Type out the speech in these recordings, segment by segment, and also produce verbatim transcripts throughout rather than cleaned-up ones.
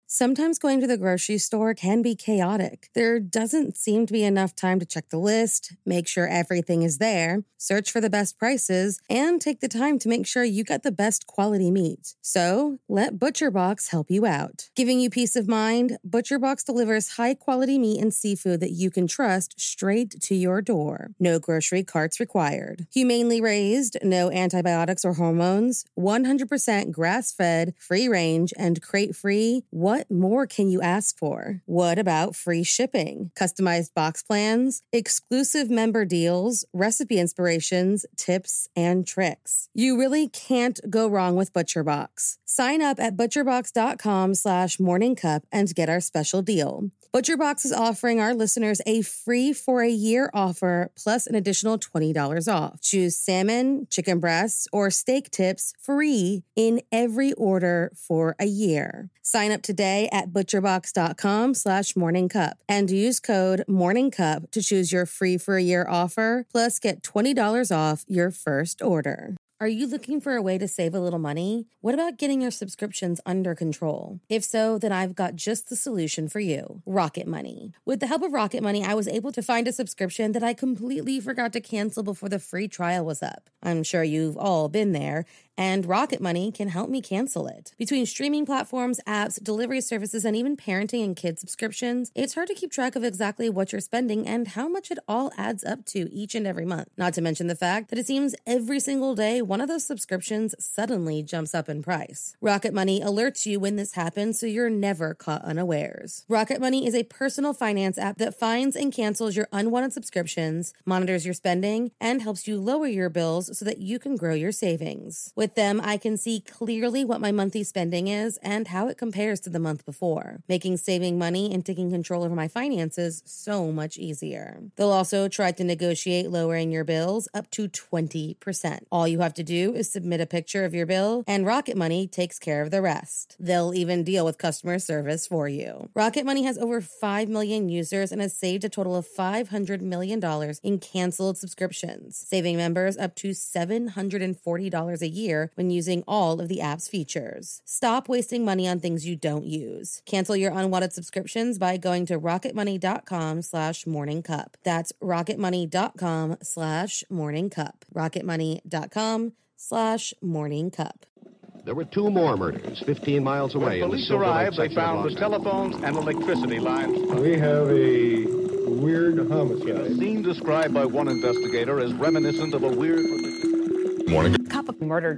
Sometimes going to the grocery store can be chaotic. There doesn't seem to be enough time to check the list, make sure everything is there, search for the best prices, and take the time to make sure you get the best quality meat. So, let ButcherBox help you out. Giving you peace of mind, ButcherBox delivers high-quality meat and seafood that you can trust straight to your door. No grocery carts required. Humanely raised, no antibiotics or hormones, one hundred percent grass-fed, free-range, and crate-free. What more can you ask for? What about free shipping, customized box plans, exclusive member deals, recipe inspirations, tips, and tricks? You really can't go wrong with ButcherBox. Sign up at butcherbox.com slash morningcup and get our special deal. ButcherBox is offering our listeners a free for a year offer plus an additional twenty dollars off. Choose salmon, chicken breasts, or steak tips free in every order for a year. Sign up today at butcherbox.com slash morningcup and use code morningcup to choose your free for a year offer plus get twenty dollars off your first order. Are you looking for a way to save a little money? What about getting your subscriptions under control? If so, then I've got just the solution for you, Rocket Money. With the help of Rocket Money, I was able to find a subscription that I completely forgot to cancel before the free trial was up. I'm sure you've all been there, and Rocket Money can help me cancel it. Between streaming platforms, apps, delivery services, and even parenting and kid subscriptions, it's hard to keep track of exactly what you're spending and how much it all adds up to each and every month. Not to mention the fact that it seems every single day one of those subscriptions suddenly jumps up in price. Rocket Money alerts you when this happens so you're never caught unawares. Rocket Money is a personal finance app that finds and cancels your unwanted subscriptions, monitors your spending, and helps you lower your bills so that you can grow your savings. With them, I can see clearly what my monthly spending is and how it compares to the month before, making saving money and taking control over my finances so much easier. They'll also try to negotiate lowering your bills up to twenty percent. All you have to do is submit a picture of your bill, and Rocket Money takes care of the rest. They'll even deal with customer service for you. Rocket Money has over five million users and has saved a total of five hundred million dollars in canceled subscriptions, saving members up to seven hundred forty dollars a year when using all of the app's features. Stop wasting money on things you don't use. Cancel your unwanted subscriptions by going to rocketmoney.com slash morningcup. That's rocketmoney.com slash morningcup. rocketmoney.com slash morningcup. There were two more murders fifteen miles away. When police arrived, they found the telephones and electricity lines. We have a weird homicide. A scene described by one investigator as reminiscent of a weird... Morning. Cup of murder.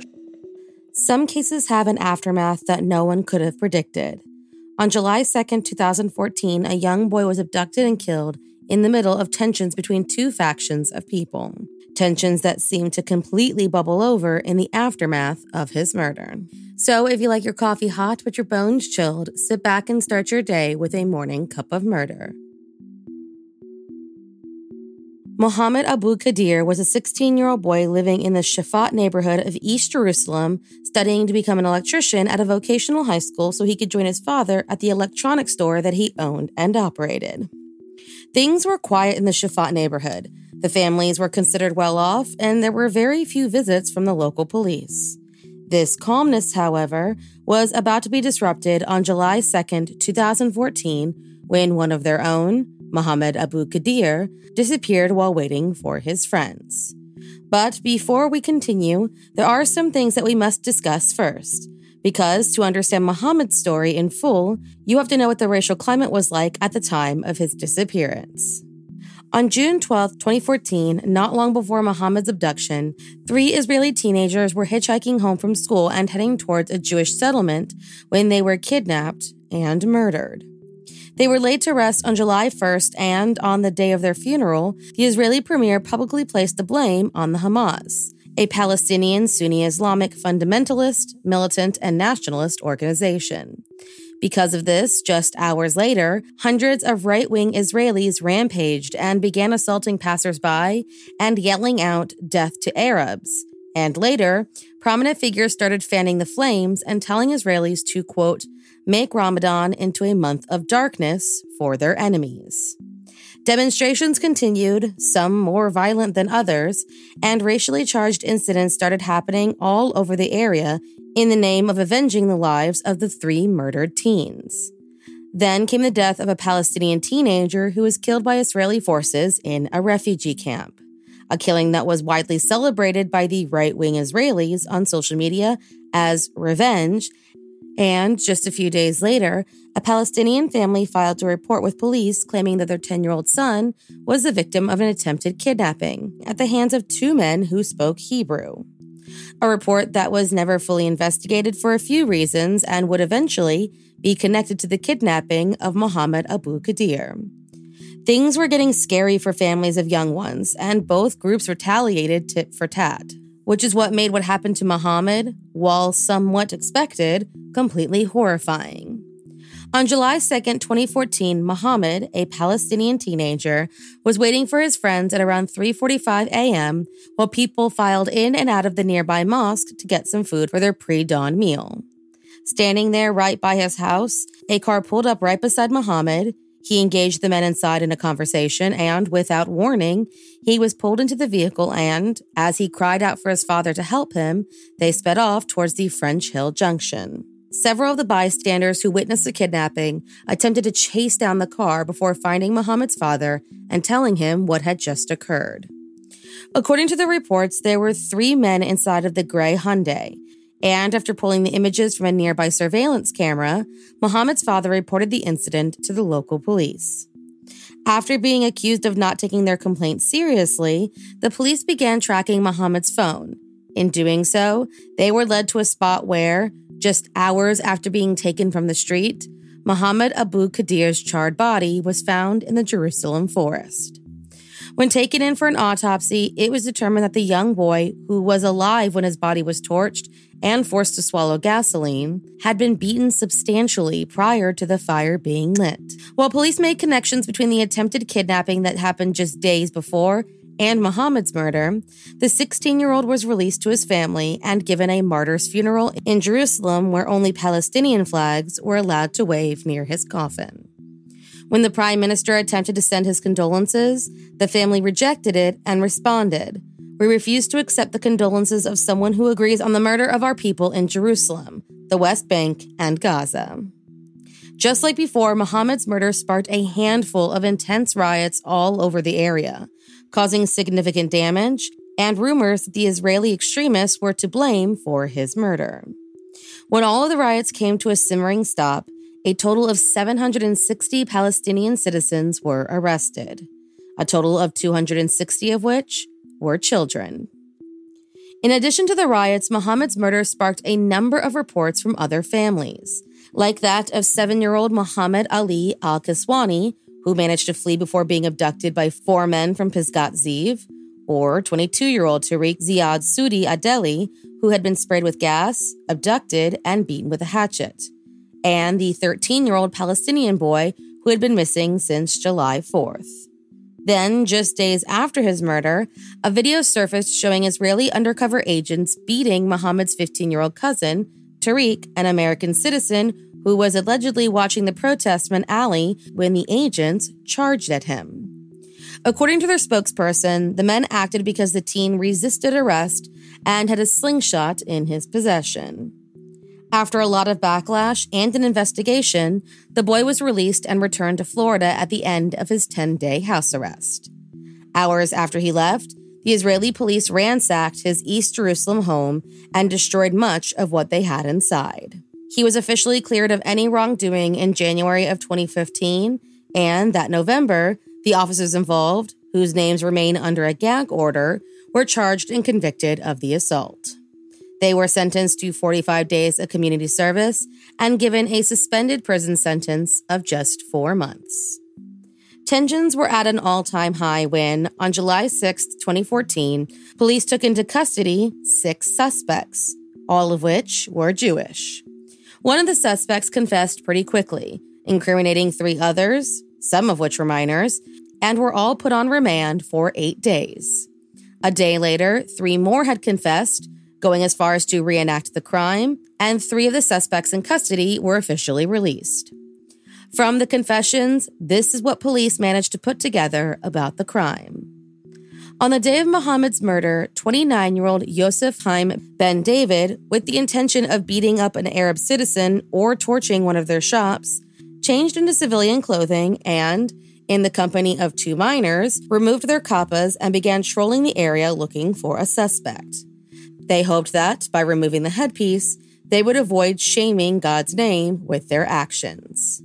Some cases have an aftermath that no one could have predicted. On July second, twenty fourteen, a young boy was abducted and killed in the middle of tensions between two factions of people. Tensions that seemed to completely bubble over in the aftermath of his murder. So if you like your coffee hot but your bones chilled, sit back and start your day with a morning cup of murder. Mohammed Abu Qadir was a sixteen-year-old boy living in the Shafat neighborhood of East Jerusalem, studying to become an electrician at a vocational high school so he could join his father at the electronics store that he owned and operated. Things were quiet in the Shafat neighborhood. The families were considered well off, and there were very few visits from the local police. This calmness, however, was about to be disrupted on July second, twenty fourteen, when one of their own, Mohammed Abu Qadir, disappeared while waiting for his friends. But before we continue, there are some things that we must discuss first, because to understand Mohammed's story in full, you have to know what the racial climate was like at the time of his disappearance. On June twelfth, twenty fourteen, not long before Mohammed's abduction, three Israeli teenagers were hitchhiking home from school and heading towards a Jewish settlement when they were kidnapped and murdered. They were laid to rest on July first, and on the day of their funeral, the Israeli premier publicly placed the blame on the Hamas, a Palestinian Sunni Islamic fundamentalist, militant, and nationalist organization. Because of this, just hours later, hundreds of right-wing Israelis rampaged and began assaulting passersby and yelling out, "Death to Arabs." And later, prominent figures started fanning the flames and telling Israelis to, quote, make Ramadan into a month of darkness for their enemies. Demonstrations continued, some more violent than others, and racially charged incidents started happening all over the area in the name of avenging the lives of the three murdered teens. Then came the death of a Palestinian teenager who was killed by Israeli forces in a refugee camp, a killing that was widely celebrated by the right-wing Israelis on social media as revenge. And just a few days later, a Palestinian family filed a report with police claiming that their ten-year-old son was the victim of an attempted kidnapping at the hands of two men who spoke Hebrew. A report that was never fully investigated for a few reasons and would eventually be connected to the kidnapping of Mohammed Abu Qadir. Things were getting scary for families of young ones, and both groups retaliated tit for tat, which is what made what happened to Mohammed, while somewhat expected, completely horrifying. On July second, twenty fourteen, Mohammed, a Palestinian teenager, was waiting for his friends at around three forty-five a.m. while people filed in and out of the nearby mosque to get some food for their pre-dawn meal. Standing there right by his house, a car pulled up right beside Mohammed. He engaged the men inside in a conversation, and without warning, he was pulled into the vehicle and, as he cried out for his father to help him, they sped off towards the French Hill Junction. Several of the bystanders who witnessed the kidnapping attempted to chase down the car before finding Mohammed's father and telling him what had just occurred. According to the reports, there were three men inside of the gray Hyundai, and after pulling the images from a nearby surveillance camera, Mohammed's father reported the incident to the local police. After being accused of not taking their complaint seriously, the police began tracking Mohammed's phone. In doing so, they were led to a spot where, just hours after being taken from the street, Mohammed Abu Qadir's charred body was found in the Jerusalem forest. When taken in for an autopsy, it was determined that the young boy, who was alive when his body was torched and forced to swallow gasoline, had been beaten substantially prior to the fire being lit. While police made connections between the attempted kidnapping that happened just days before and Mohammed's murder, the sixteen-year-old was released to his family and given a martyr's funeral in Jerusalem where only Palestinian flags were allowed to wave near his coffin. When the prime minister attempted to send his condolences, the family rejected it and responded, "We refuse to accept the condolences of someone who agrees on the murder of our people in Jerusalem, the West Bank, and Gaza." Just like before, Mohammed's murder sparked a handful of intense riots all over the area, causing significant damage and rumors that the Israeli extremists were to blame for his murder. When all of the riots came to a simmering stop, a total of seven hundred sixty Palestinian citizens were arrested, a total of two hundred sixty of which were children. In addition to the riots, Mohammed's murder sparked a number of reports from other families, like that of seven-year-old Mohammed Ali Al-Kiswani, who managed to flee before being abducted by four men from Pisgat Ziv, or twenty-two-year-old Tariq Ziad Sudi Adeli, who had been sprayed with gas, abducted, and beaten with a hatchet, and the thirteen-year-old Palestinian boy who had been missing since July fourth. Then, just days after his murder, a video surfaced showing Israeli undercover agents beating Mohammed's fifteen-year-old cousin, Tariq, an American citizen who was allegedly watching the protestman Ali when the agents charged at him. According to their spokesperson, the men acted because the teen resisted arrest and had a slingshot in his possession. After a lot of backlash and an investigation, the boy was released and returned to Florida at the end of his ten-day house arrest. Hours after he left, the Israeli police ransacked his East Jerusalem home and destroyed much of what they had inside. He was officially cleared of any wrongdoing in January of twenty fifteen, and that November, the officers involved, whose names remain under a gag order, were charged and convicted of the assault. They were sentenced to forty-five days of community service and given a suspended prison sentence of just four months. Tensions were at an all-time high when, on July sixth, twenty fourteen, police took into custody six suspects, all of which were Jewish. One of the suspects confessed pretty quickly, incriminating three others, some of which were minors, and were all put on remand for eight days. A day later, three more had confessed, going as far as to reenact the crime, and three of the suspects in custody were officially released. From the confessions, this is what police managed to put together about the crime. On the day of Mohammed's murder, twenty-nine-year-old Yosef Haim Ben David, with the intention of beating up an Arab citizen or torching one of their shops, changed into civilian clothing, and, in the company of two minors, removed their kappas and began trolling the area looking for a suspect. They hoped that, by removing the headpiece, they would avoid shaming God's name with their actions.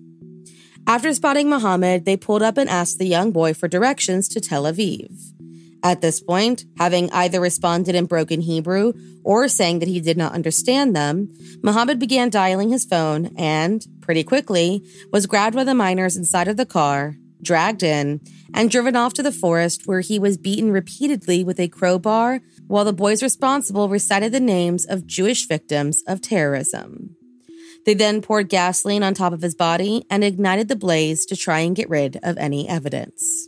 After spotting Muhammad, they pulled up and asked the young boy for directions to Tel Aviv. At this point, having either responded in broken Hebrew or saying that he did not understand them, Muhammad began dialing his phone and, pretty quickly, was grabbed by the miners inside of the car, dragged in, and driven off to the forest where he was beaten repeatedly with a crowbar while the boys responsible recited the names of Jewish victims of terrorism. They then poured gasoline on top of his body and ignited the blaze to try and get rid of any evidence.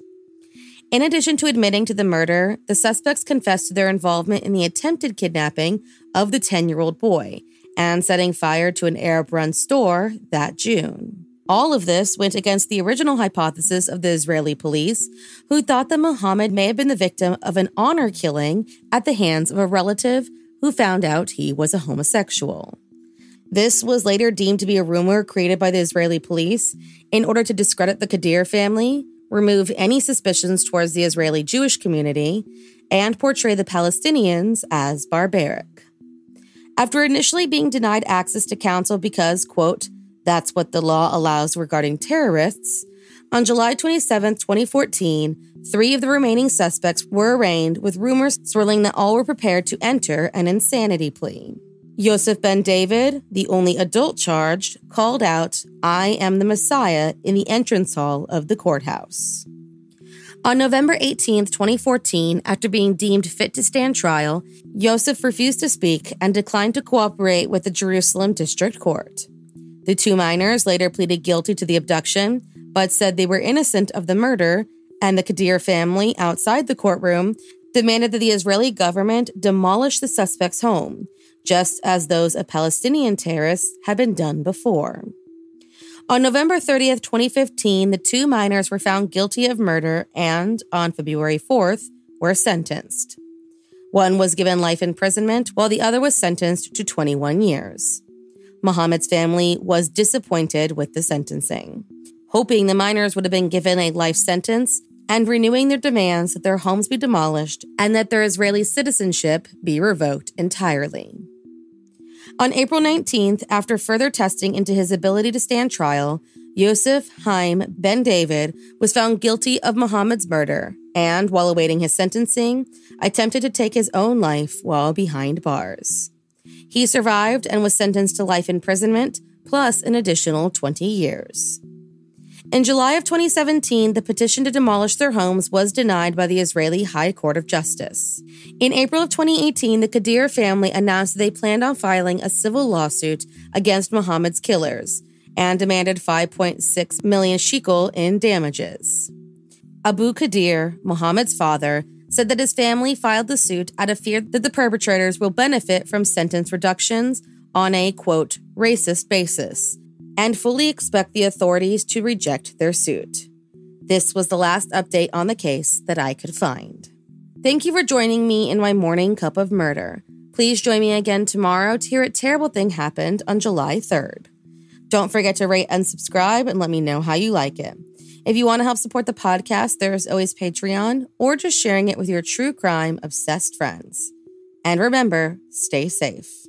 In addition to admitting to the murder, the suspects confessed to their involvement in the attempted kidnapping of the ten-year-old boy and setting fire to an Arab-run store that June. All of this went against the original hypothesis of the Israeli police, who thought that Muhammad may have been the victim of an honor killing at the hands of a relative who found out he was a homosexual. This was later deemed to be a rumor created by the Israeli police in order to discredit the Qadir family, remove any suspicions towards the Israeli Jewish community, and portray the Palestinians as barbaric. After initially being denied access to counsel because, quote, that's what the law allows regarding terrorists, on July twenty-seventh, twenty fourteen, three of the remaining suspects were arraigned with rumors swirling that all were prepared to enter an insanity plea. Yosef Ben David, the only adult charged, called out, "I am the Messiah," in the entrance hall of the courthouse. On November eighteenth, twenty fourteen, after being deemed fit to stand trial, Yosef refused to speak and declined to cooperate with the Jerusalem District Court. The two minors later pleaded guilty to the abduction, but said they were innocent of the murder, and the Qadir family, outside the courtroom, demanded that the Israeli government demolish the suspect's home, just as those of Palestinian terrorists had been done before. On November thirtieth, twenty fifteen, the two minors were found guilty of murder and, on February fourth, were sentenced. One was given life imprisonment, while the other was sentenced to twenty-one years. Muhammad's family was disappointed with the sentencing, hoping the minors would have been given a life sentence and renewing their demands that their homes be demolished and that their Israeli citizenship be revoked entirely. On April nineteenth, after further testing into his ability to stand trial, Yosef Haim Ben David was found guilty of Muhammad's murder and, while awaiting his sentencing, attempted to take his own life while behind bars. He survived and was sentenced to life imprisonment, plus an additional twenty years. In July of twenty seventeen, the petition to demolish their homes was denied by the Israeli High Court of Justice. In April of twenty eighteen, the Qadir family announced that they planned on filing a civil lawsuit against Muhammad's killers and demanded five point six million shekel in damages. Abu Qadir, Muhammad's father, said that his family filed the suit out of fear that the perpetrators will benefit from sentence reductions on a, quote, racist basis, and fully expect the authorities to reject their suit. This was the last update on the case that I could find. Thank you for joining me in my morning cup of murder. Please join me again tomorrow to hear a terrible thing happened on July third. Don't forget to rate and subscribe and let me know how you like it. If you want to help support the podcast, there's always Patreon or just sharing it with your true crime obsessed friends. And remember, stay safe.